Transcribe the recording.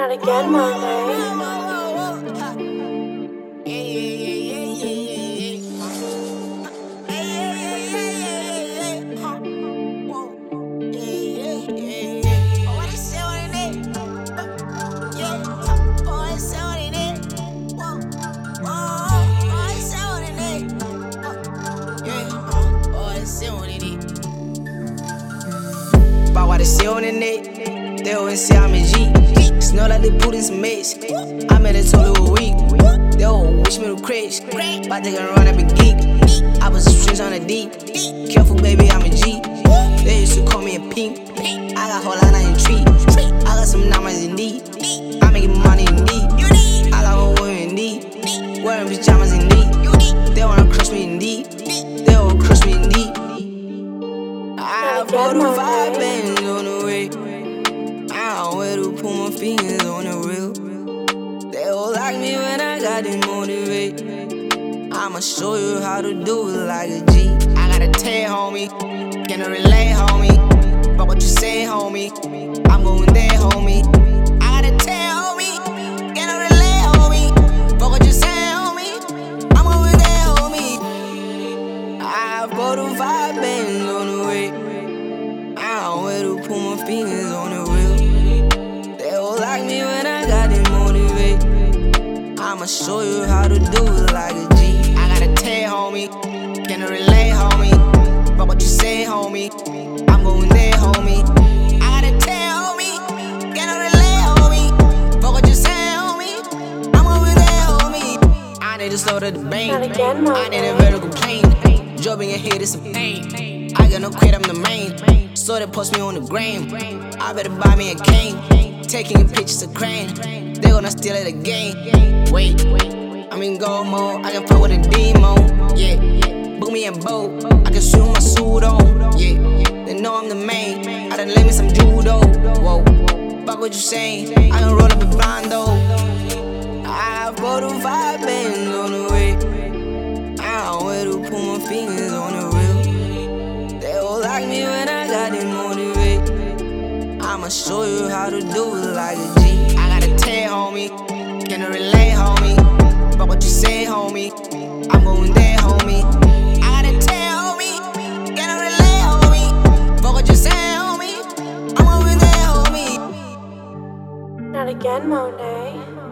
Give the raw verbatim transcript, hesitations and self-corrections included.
Not again, Monday. But what they say on the net, they always say I'm a G. Smell like they put in some mix. I'm in a total week. They all wish me to crash, but they gon' run up and geek. I was strings on the deep. Careful, baby, I'm a G. They used to call me a pink. I got whole lot in tree. I got some numbers in D. I making money in D. I got one woman in D. Wearing pajamas in D. They wanna crush me in D. They all crush me in D. I bought them five bands on the way. I don't where to put my fingers on the real. They all like me when I got them motivated. I'ma show you how to do it like a G. I got a ten, homie. Can I relate, homie? But what you say, homie? I'm going there, homie. I got a ten, homie. Can I relate, homie? But what you say, homie? I'm going there, homie. I bought them five bands on the way. I don't where to put my fingers on the wheel. They all like me when I got them motivated. I'ma show you how to do it like a G. I got a ten, homie. Can I relate, homie? But what you say, homie? I'm going there, homie. I got a ten, homie. Can I relate, homie? But what you say, homie? I'm going there, homie. I need to slow to the bank. Not again, I need a vertical plane. Jumping your head is some pain. I got no quit, I'm the main. So they post me on the gram. I better buy me a cane. Taking pictures of crane. They gonna steal it again. Wait, I'm in go mode. I can fuck with a demo. Yeah, book me and boat. I can shoot my suit on. Yeah, they know I'm the main. I done let me some judo. Whoa, fuck what you saying. I can roll up a blondo. I bought them five bands on the way. I don't where to put my fingers on the wheel. They all like me when I got them motivated. I'ma show you how to do it like a G. I got a ten, homie. Can I relate, homie? But what you say, homie? I'm going there, homie. I got a ten, homie. Can I relate, homie? But what you say, homie? I'm going there, homie. Not again, Monday.